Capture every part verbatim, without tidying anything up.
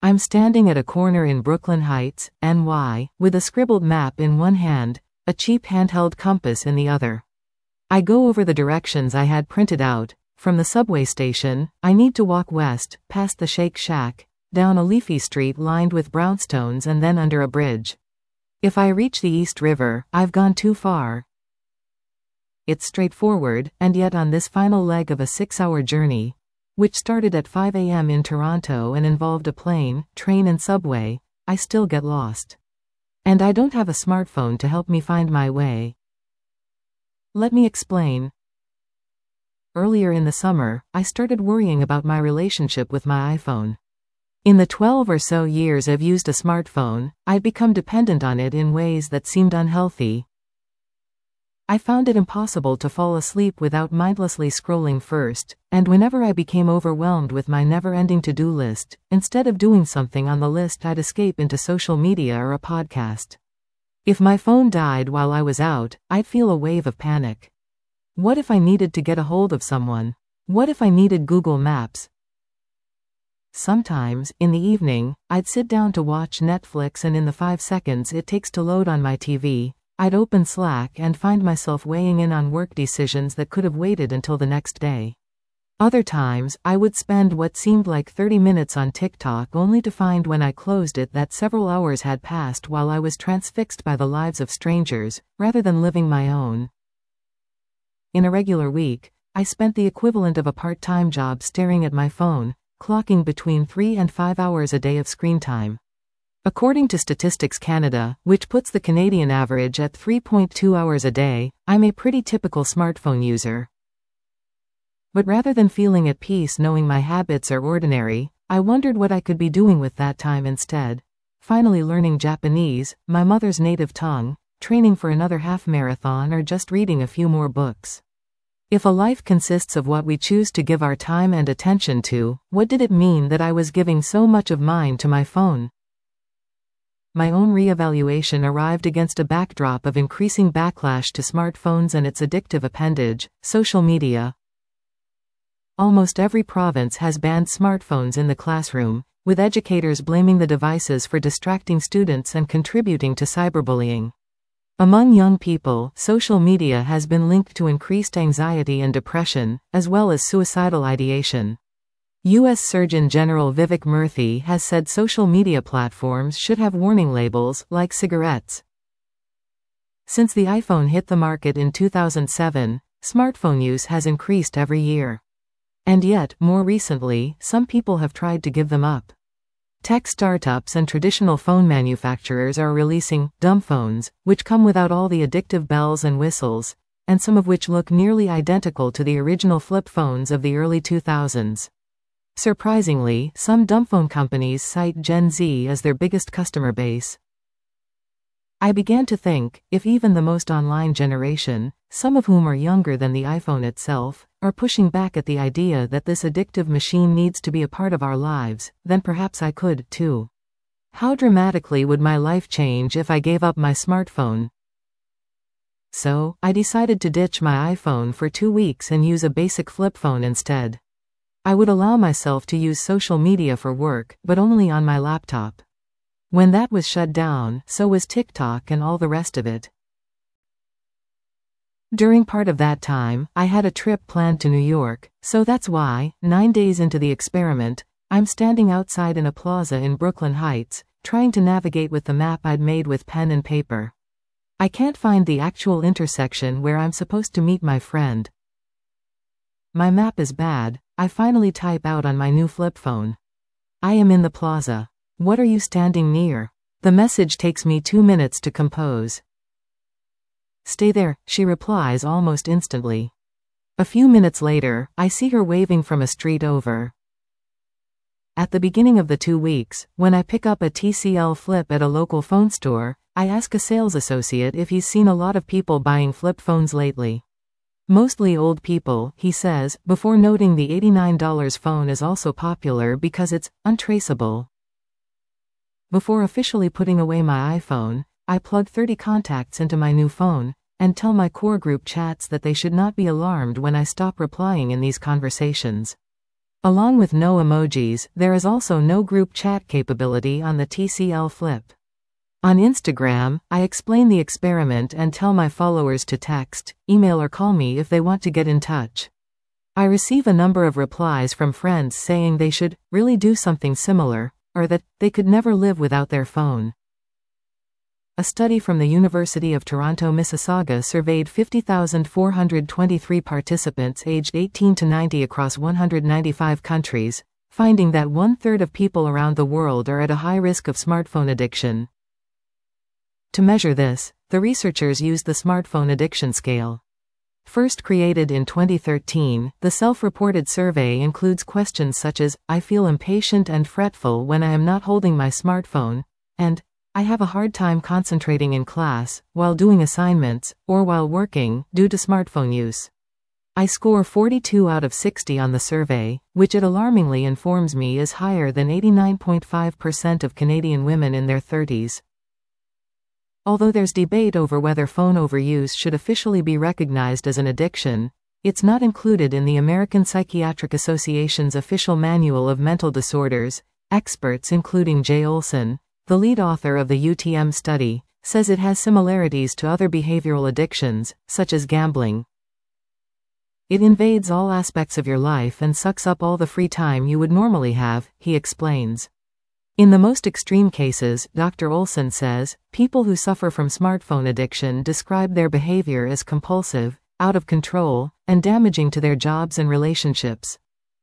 I'm standing at a corner in Brooklyn Heights, N Y, with a scribbled map in one hand, a cheap handheld compass in the other. I go over the directions I had printed out. From the subway station, I need to walk west, past the Shake Shack, down a leafy street lined with brownstones and then under a bridge. If I reach the East River, I've gone too far. It's straightforward, and yet on this final leg of a six-hour journey, which started at five a m in Toronto and involved a plane, train and subway, I still get lost. And I don't have a smartphone to help me find my way. Let me explain. Earlier in the summer, I started worrying about my relationship with my iPhone. In the twelve or so years I've used a smartphone, I'd become dependent on it in ways that seemed unhealthy. I found it impossible to fall asleep without mindlessly scrolling first, and whenever I became overwhelmed with my never-ending to-do list, instead of doing something on the list I'd escape into social media or a podcast. If my phone died while I was out, I'd feel a wave of panic. What if I needed to get a hold of someone? What if I needed Google Maps? Sometimes, in the evening, I'd sit down to watch Netflix and in the five seconds it takes to load on my T V, I'd open Slack and find myself weighing in on work decisions that could have waited until the next day. Other times, I would spend what seemed like thirty minutes on TikTok only to find when I closed it that several hours had passed while I was transfixed by the lives of strangers, rather than living my own. In a regular week, I spent the equivalent of a part-time job staring at my phone, clocking between three and five hours a day of screen time. According to Statistics Canada, which puts the Canadian average at three point two hours a day, I'm a pretty typical smartphone user. But rather than feeling at peace knowing my habits are ordinary, I wondered what I could be doing with that time instead. Finally learning Japanese, my mother's native tongue, training for another half marathon, or just reading a few more books. If a life consists of what we choose to give our time and attention to, what did it mean that I was giving so much of mine to my phone? My own re-evaluation arrived against a backdrop of increasing backlash to smartphones and its addictive appendage, social media. Almost every province has banned smartphones in the classroom, with educators blaming the devices for distracting students and contributing to cyberbullying. Among young people, social media has been linked to increased anxiety and depression, as well as suicidal ideation. U S Surgeon General Vivek Murthy has said social media platforms should have warning labels, like cigarettes. Since the iPhone hit the market in two thousand seven, smartphone use has increased every year. And yet, more recently, some people have tried to give them up. Tech startups and traditional phone manufacturers are releasing dumb phones, which come without all the addictive bells and whistles, and some of which look nearly identical to the original flip phones of the early two thousands. Surprisingly, some dumbphone companies cite Gen Z as their biggest customer base. I began to think, if even the most online generation, some of whom are younger than the iPhone itself, are pushing back at the idea that this addictive machine needs to be a part of our lives, then perhaps I could, too. How dramatically would my life change if I gave up my smartphone? So, I decided to ditch my iPhone for two weeks and use a basic flip phone instead. I would allow myself to use social media for work, but only on my laptop. When that was shut down, so was TikTok and all the rest of it. During part of that time, I had a trip planned to New York, so that's why, nine days into the experiment, I'm standing outside in a plaza in Brooklyn Heights, trying to navigate with the map I'd made with pen and paper. I can't find the actual intersection where I'm supposed to meet my friend. My map is bad. I finally type out on my new flip phone. I am in the plaza. What are you standing near? The message takes me two minutes to compose. Stay there, she replies almost instantly. A few minutes later, I see her waving from a street over. At the beginning of the two weeks, when I pick up a T C L flip at a local phone store, I ask a sales associate if he's seen a lot of people buying flip phones lately. Mostly old people, he says, before noting the eighty-nine dollar phone is also popular because it's untraceable. Before officially putting away my iPhone, I plug thirty contacts into my new phone, and tell my core group chats that they should not be alarmed when I stop replying in these conversations. Along with no emojis, there is also no group chat capability on the T C L Flip. On Instagram, I explain the experiment and tell my followers to text, email or call me if they want to get in touch. I receive a number of replies from friends saying they should really do something similar, or that they could never live without their phone. A study from the University of Toronto Mississauga surveyed fifty thousand four hundred twenty-three participants aged eighteen to ninety across one hundred ninety-five countries, finding that one-third of people around the world are at a high risk of smartphone addiction. To measure this, the researchers used the Smartphone Addiction Scale. First created in twenty thirteen, the self-reported survey includes questions such as, "I feel impatient and fretful when I am not holding my smartphone," and "I have a hard time concentrating in class, while doing assignments, or while working, due to smartphone use." I score forty-two out of sixty on the survey, which it alarmingly informs me is higher than eighty-nine point five percent of Canadian women in their thirties. Although there's debate over whether phone overuse should officially be recognized as an addiction, it's not included in the American Psychiatric Association's official manual of mental disorders. Experts including Jay Olson, the lead author of the U T M study, says it has similarities to other behavioral addictions, such as gambling. It invades all aspects of your life and sucks up all the free time you would normally have, he explains. In the most extreme cases, Doctor Olson says, people who suffer from smartphone addiction describe their behavior as compulsive, out of control, and damaging to their jobs and relationships.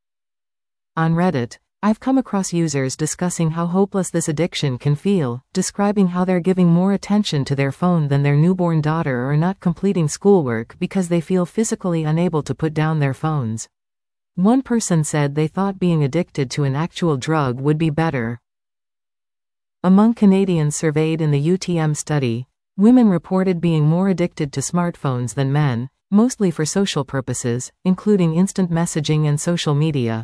On Reddit, I've come across users discussing how hopeless this addiction can feel, describing how they're giving more attention to their phone than their newborn daughter or not completing schoolwork because they feel physically unable to put down their phones. One person said they thought being addicted to an actual drug would be better. Among Canadians surveyed in the U T M study, women reported being more addicted to smartphones than men, mostly for social purposes, including instant messaging and social media.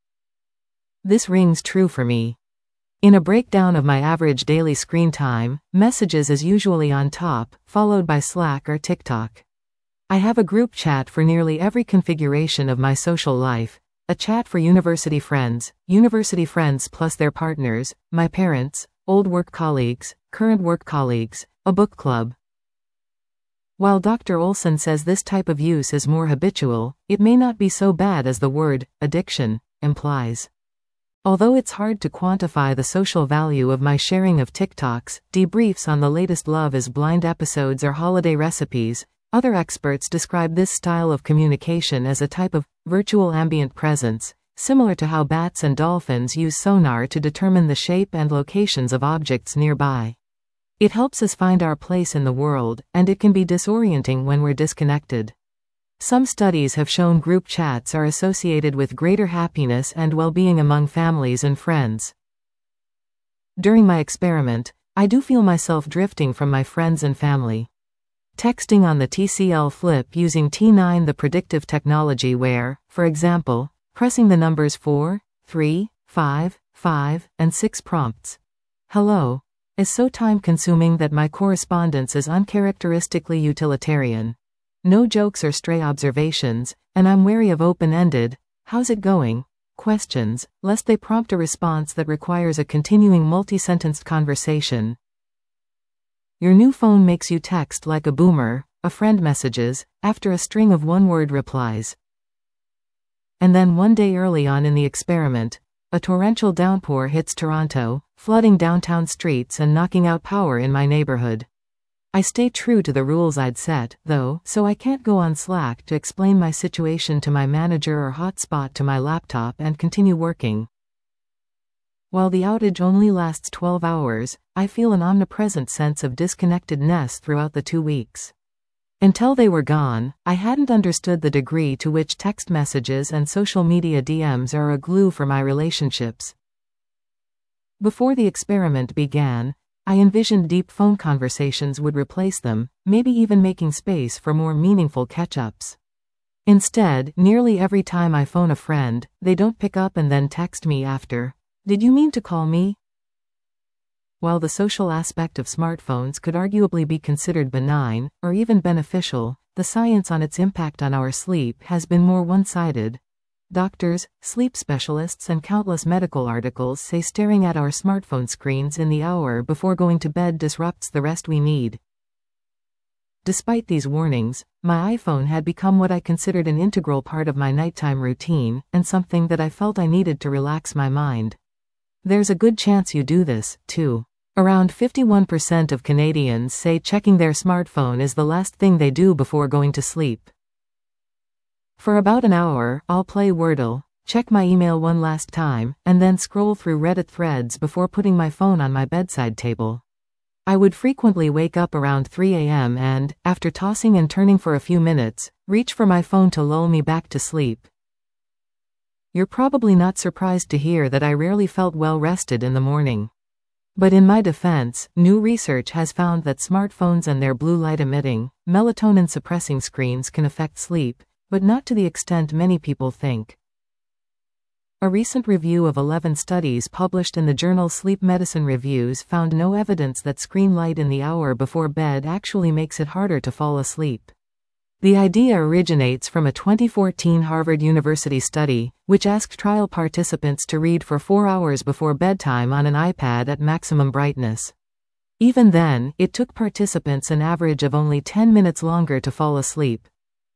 This rings true for me. In a breakdown of my average daily screen time, Messages is usually on top, followed by Slack or TikTok. I have a group chat for nearly every configuration of my social life, a chat for university friends, university friends plus their partners, my parents, old work colleagues, current work colleagues, a book club. While Doctor Olson says this type of use is more habitual, it may not be so bad as the word addiction implies. Although it's hard to quantify the social value of my sharing of TikToks, debriefs on the latest Love is Blind episodes or holiday recipes, other experts describe this style of communication as a type of virtual ambient presence, similar to how bats and dolphins use sonar to determine the shape and locations of objects nearby. It helps us find our place in the world, and it can be disorienting when we're disconnected. Some studies have shown group chats are associated with greater happiness and well-being among families and friends. During my experiment, I do feel myself drifting from my friends and family. Texting on the T C L Flip using T nine, the predictive technology where, for example, pressing the numbers four, three, five, five, and six prompts, "Hello," is so time-consuming that my correspondence is uncharacteristically utilitarian. No jokes or stray observations, and I'm wary of open-ended, "How's it going?" questions, lest they prompt a response that requires a continuing multi-sentenced conversation. Your new phone makes you text like a boomer, a friend messages, after a string of one-word replies. And then one day early on in the experiment, a torrential downpour hits Toronto, flooding downtown streets and knocking out power in my neighborhood. I stay true to the rules I'd set, though, so I can't go on Slack to explain my situation to my manager or hotspot to my laptop and continue working. While the outage only lasts twelve hours, I feel an omnipresent sense of disconnectedness throughout the two weeks. Until they were gone, I hadn't understood the degree to which text messages and social media D Ms are a glue for my relationships. Before the experiment began, I envisioned deep phone conversations would replace them, maybe even making space for more meaningful catch-ups. Instead, nearly every time I phone a friend, they don't pick up and then text me after, "Did you mean to call me?" While the social aspect of smartphones could arguably be considered benign, or even beneficial, the science on its impact on our sleep has been more one-sided. Doctors, sleep specialists, and countless medical articles say staring at our smartphone screens in the hour before going to bed disrupts the rest we need. Despite these warnings, my iPhone had become what I considered an integral part of my nighttime routine, and something that I felt I needed to relax my mind. There's a good chance you do this, too. Around fifty-one percent of Canadians say checking their smartphone is the last thing they do before going to sleep. For about an hour, I'll play Wordle, check my email one last time, and then scroll through Reddit threads before putting my phone on my bedside table. I would frequently wake up around three a m and, after tossing and turning for a few minutes, reach for my phone to lull me back to sleep. You're probably not surprised to hear that I rarely felt well rested in the morning. But in my defense, new research has found that smartphones and their blue light emitting, melatonin suppressing screens can affect sleep, but not to the extent many people think. A recent review of eleven studies published in the journal Sleep Medicine Reviews found no evidence that screen light in the hour before bed actually makes it harder to fall asleep. The idea originates from a twenty fourteen Harvard University study, which asked trial participants to read for four hours before bedtime on an iPad at maximum brightness. Even then, it took participants an average of only ten minutes longer to fall asleep.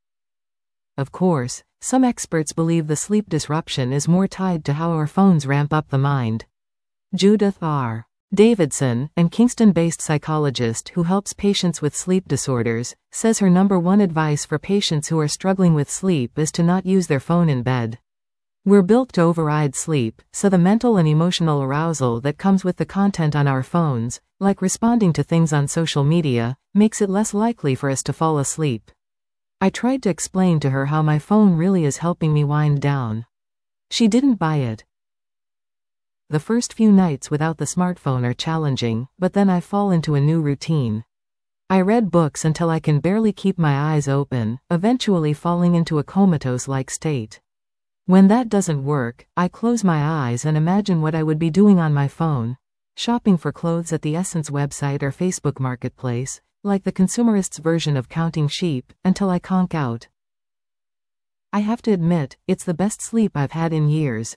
Of course, some experts believe the sleep disruption is more tied to how our phones ramp up the mind. Judith R. Davidson, an Kingston-based psychologist who helps patients with sleep disorders, says her number one advice for patients who are struggling with sleep is to not use their phone in bed. We're built to override sleep, so the mental and emotional arousal that comes with the content on our phones, like responding to things on social media, makes it less likely for us to fall asleep. I tried to explain to her how my phone really is helping me wind down. She didn't buy it. The first few nights without the smartphone are challenging, but then I fall into a new routine. I read books until I can barely keep my eyes open, eventually falling into a comatose-like state. When that doesn't work, I close my eyes and imagine what I would be doing on my phone. Shopping for clothes at the Essence website or Facebook Marketplace, like the consumerists' version of counting sheep, until I conk out. I have to admit, it's the best sleep I've had in years.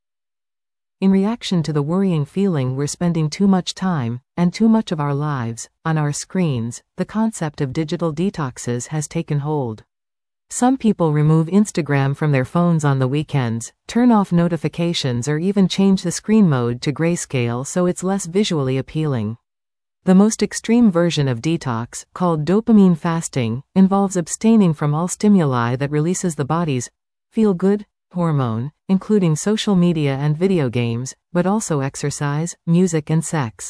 In reaction to the worrying feeling we're spending too much time, and too much of our lives, on our screens, the concept of digital detoxes has taken hold. Some people remove Instagram from their phones on the weekends, turn off notifications, or even change the screen mode to grayscale so it's less visually appealing. The most extreme version of detox, called dopamine fasting, involves abstaining from all stimuli that releases the body's feel-good hormone, including social media and video games, but also exercise, music, and sex.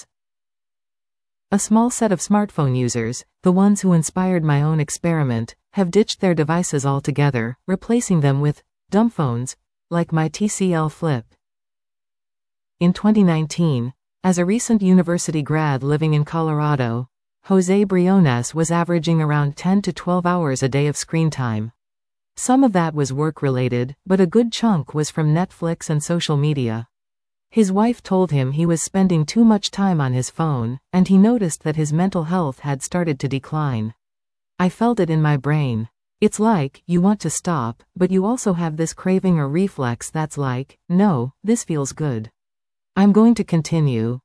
A small set of smartphone users, the ones who inspired my own experiment, have ditched their devices altogether, replacing them with dumb phones, like my T C L Flip. In twenty nineteen, as a recent university grad living in Colorado, Jose Briones was averaging around ten to twelve hours a day of screen time. Some of that was work-related, but a good chunk was from Netflix and social media. His wife told him he was spending too much time on his phone, and he noticed that his mental health had started to decline. I felt it in my brain. It's like, you want to stop, but you also have this craving or reflex that's like, no, this feels good. I'm going to continue.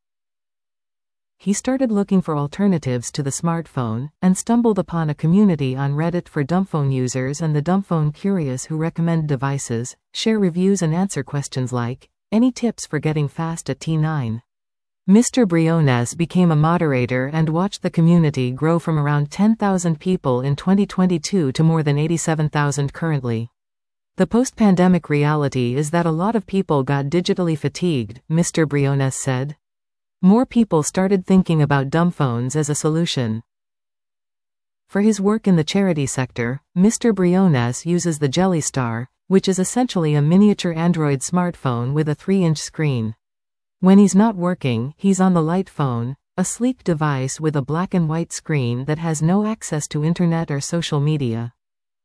He started looking for alternatives to the smartphone, and stumbled upon a community on Reddit for dumbphone users and the dumbphone curious who recommend devices, share reviews, and answer questions like, any tips for getting fast at T nine? Mister Briones became a moderator and watched the community grow from around ten thousand people in twenty twenty-two to more than eighty-seven thousand currently. The post-pandemic reality is that a lot of people got digitally fatigued, Mister Briones said. More people started thinking about dumbphones as a solution. For his work in the charity sector, Mister Briones uses the Jelly Star, which is essentially a miniature Android smartphone with a three inch screen. When he's not working, he's on the Light Phone, a sleek device with a black and white screen that has no access to internet or social media.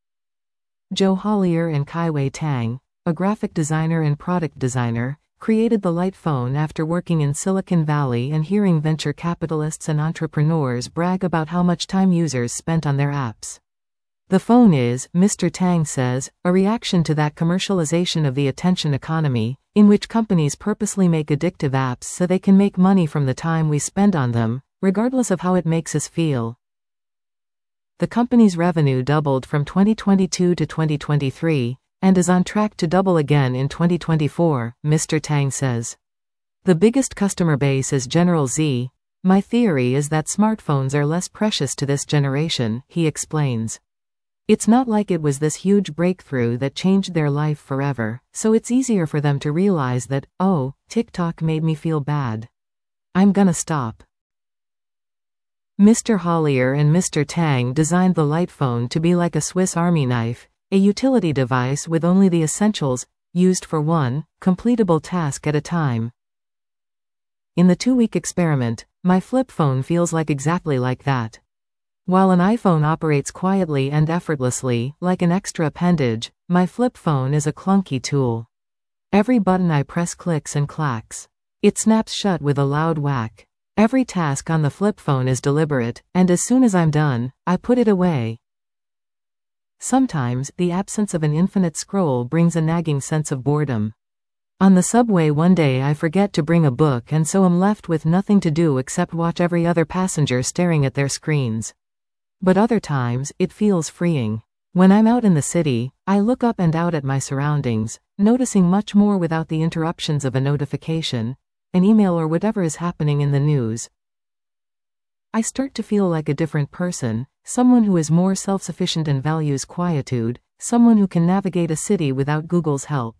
Joe Hollier and Kai-Wei Tang, a graphic designer and product designer, created the Light Phone after working in Silicon Valley and hearing venture capitalists and entrepreneurs brag about how much time users spent on their apps. The phone is, Mister Tang says, a reaction to that commercialization of the attention economy, in which companies purposely make addictive apps so they can make money from the time we spend on them, regardless of how it makes us feel. The company's revenue doubled from twenty twenty-two to twenty twenty-three, and is on track to double again in twenty twenty-four, Mister Tang says. The biggest customer base is General Z. My theory is that smartphones are less precious to this generation, he explains. It's not like it was this huge breakthrough that changed their life forever, so it's easier for them to realize that, oh, TikTok made me feel bad. I'm gonna stop. Mister Hollier and Mister Tang designed the Lite phone to be like a Swiss Army knife, a utility device with only the essentials, used for one, completable task at a time. In the two-week experiment, my flip phone feels like exactly like that. While an iPhone operates quietly and effortlessly, like an extra appendage, my flip phone is a clunky tool. Every button I press clicks and clacks. It snaps shut with a loud whack. Every task on the flip phone is deliberate, and as soon as I'm done, I put it away. Sometimes, the absence of an infinite scroll brings a nagging sense of boredom. On the subway one day I forget to bring a book and so am left with nothing to do except watch every other passenger staring at their screens. But other times, it feels freeing. When I'm out in the city, I look up and out at my surroundings, noticing much more without the interruptions of a notification, an email or whatever is happening in the news. I start to feel like a different person, someone who is more self-sufficient and values quietude, someone who can navigate a city without Google's help.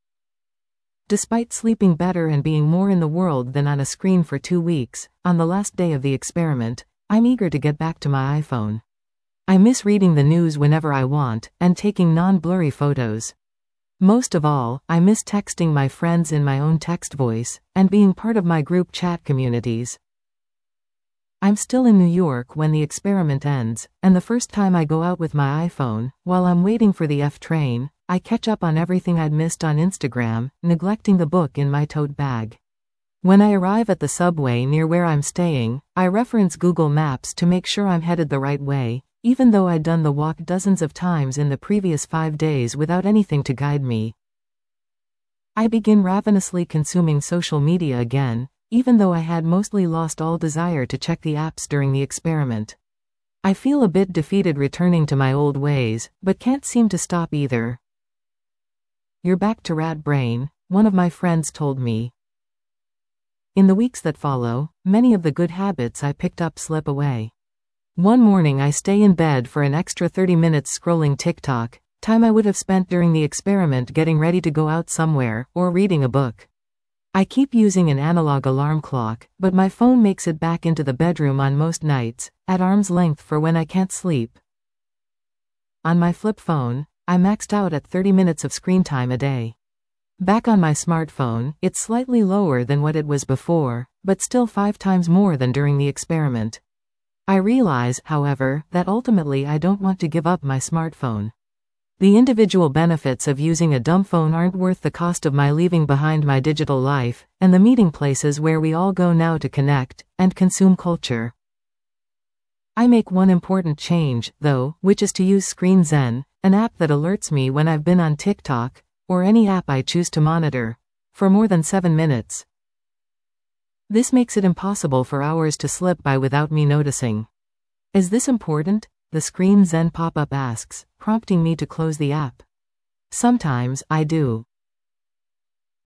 Despite sleeping better and being more in the world than on a screen for two weeks, on the last day of the experiment, I'm eager to get back to my iPhone. I miss reading the news whenever I want, and taking non-blurry photos. Most of all, I miss texting my friends in my own text voice, and being part of my group chat communities. I'm still in New York when the experiment ends, and the first time I go out with my iPhone, while I'm waiting for the F train, I catch up on everything I'd missed on Instagram, neglecting the book in my tote bag. When I arrive at the subway near where I'm staying, I reference Google Maps to make sure I'm headed the right way, even though I'd done the walk dozens of times in the previous five days without anything to guide me. I begin ravenously consuming social media again, even though I had mostly lost all desire to check the apps during the experiment. I feel a bit defeated returning to my old ways, but can't seem to stop either. You're back to rat brain, one of my friends told me. In the weeks that follow, many of the good habits I picked up slip away. One morning I stay in bed for an extra thirty minutes scrolling TikTok, time I would have spent during the experiment getting ready to go out somewhere, or reading a book. I keep using an analog alarm clock, but my phone makes it back into the bedroom on most nights, at arm's length for when I can't sleep. On my flip phone, I maxed out at thirty minutes of screen time a day. Back on my smartphone, it's slightly lower than what it was before, but still five times more than during the experiment. I realize, however, that ultimately I don't want to give up my smartphone. The individual benefits of using a dumb phone aren't worth the cost of my leaving behind my digital life, and the meeting places where we all go now to connect, and consume culture. I make one important change, though, which is to use Screen Zen, an app that alerts me when I've been on TikTok, or any app I choose to monitor, for more than seven minutes. This makes it impossible for hours to slip by without me noticing. Is this important? The Screen Zen pop-up asks, prompting me to close the app. Sometimes, I do.